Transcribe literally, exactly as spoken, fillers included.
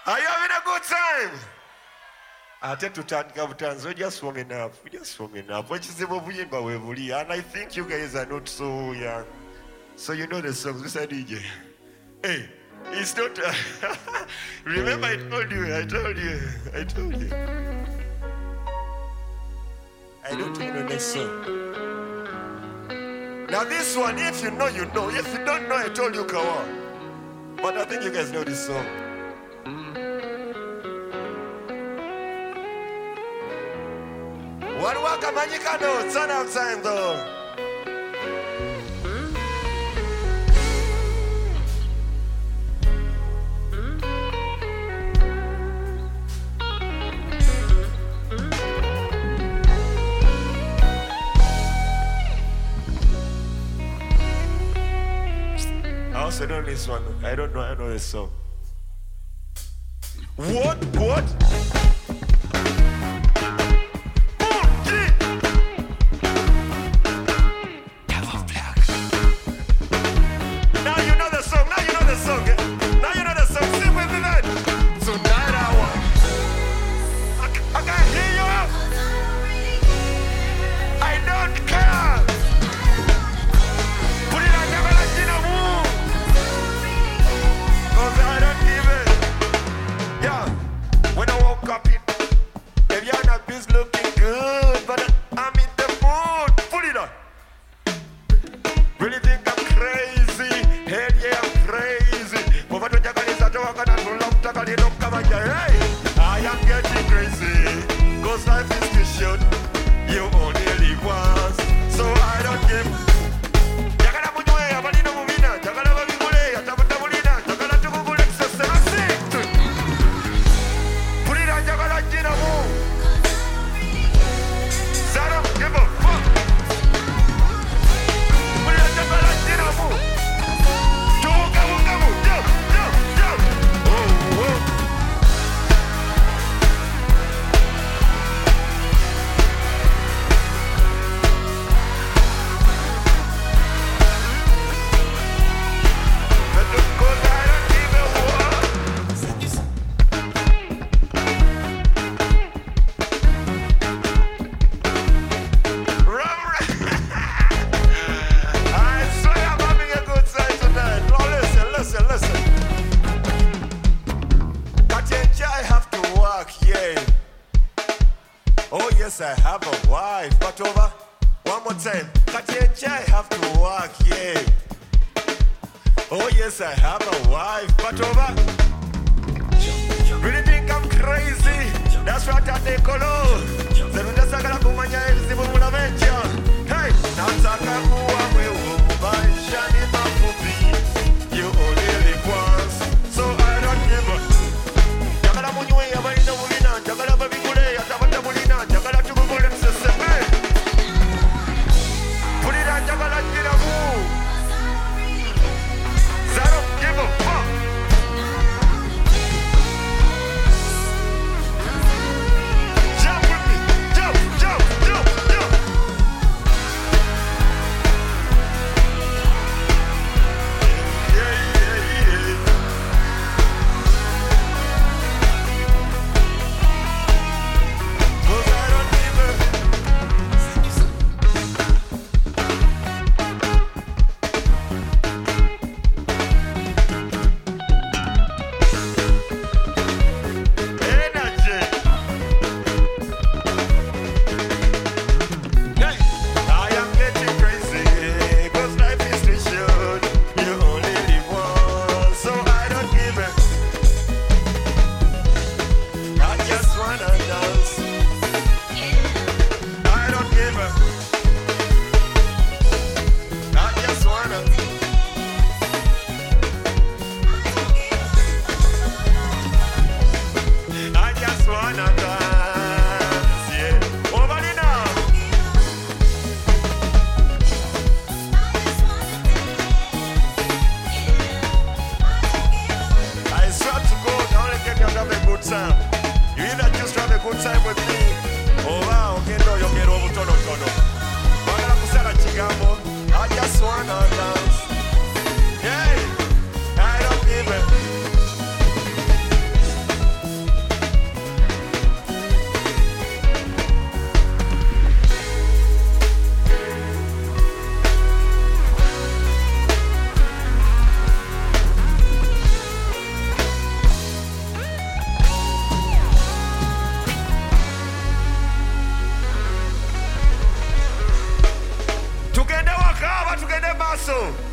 Are you having a good time? I tend to turn captains. We're just warming up. We're just warming up. And I think you guys are not so young. So you know the songs. This is D J. Hey, it's not. Uh, remember, I told you. I told you. I told you. I don't even know this song. Now this one, if you know, you know. If you don't know, I told you, Kawa. But I think you guys know this song. One waka magica no, turn out time though. I also know this one. I don't know, I know this song. What? What? I have a wife, but over one more time. I have to work, yeah. Oh yes, I have a wife, but over. Really think I'm crazy? That's what I take all over. Hey, nataka kuwa mwewe maishani mafupi. You only live once, so I don't give up. Jagala munywe ya baina mulina, jagala babigule ya tabata mulina, jagala chukubule mseseme. Pulira jagala jiramu. So I don't give a fuck. Jump with me, jump, jump, jump, jump. Yeah, yeah, yeah. Cause I don't give a energy. Hey, I am getting crazy, cause life is too short. You only live once, so I don't give a. I just wanna dance. I don't give a. I just wanna. I just wanna dance, yeah. Over now. I swear to God, I only came here to have a good time. You either choose to have a good time with me, or wow, okay, no, you get over tono tono. Bagala kusala chigambo. I just wanna dance. Hey, I don't give a. song.